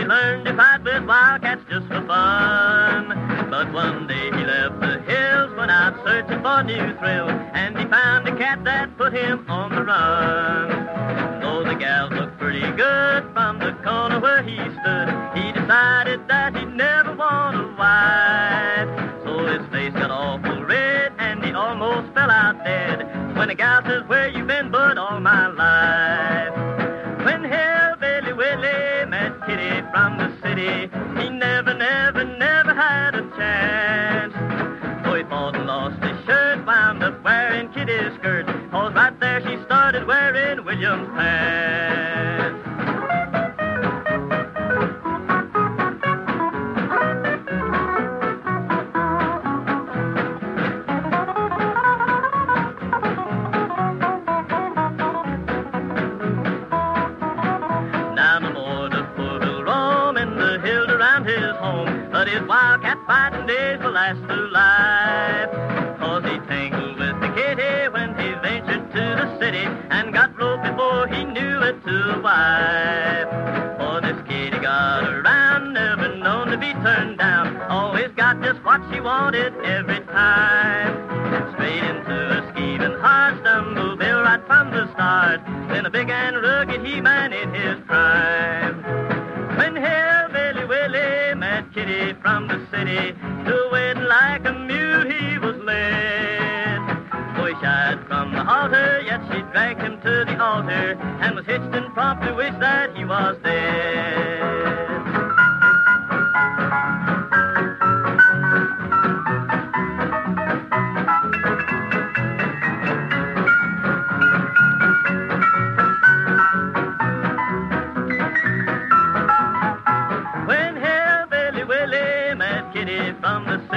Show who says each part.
Speaker 1: learned to fight with wildcats just for fun. But one day he left the hills, went out searching for new thrill, and he found a cat that put him on the run. Though the gals looked pretty good from the corner where he stood, he decided that he'd never want a wife. So his face got awful red, and he almost fell out dead when a gal says, "Where you been, bud, all my life?" When Hillbilly Willie met Kitty from the city, he never had a chance. So he fought and lost his shirt, wound up wearing Kitty's skirt, 'cause right there she started wearing William's pants. But his wildcat fighting days will last through life, 'cause he tangled with the kitty when he ventured to the city, and got broke before he knew it to a wife. For this kitty got around, never known to be turned down, always got just what she wanted every time. Straight into a scheming heart, stumbled Bill right from the start, then a big and rugged he-man in his prime. When Hillbilly Willie met Kitty from the city, to waiting like a mule he was led. So he shied from the halter, yet she dragged him to the altar, and was hitched and promptly wished that he was dead. From the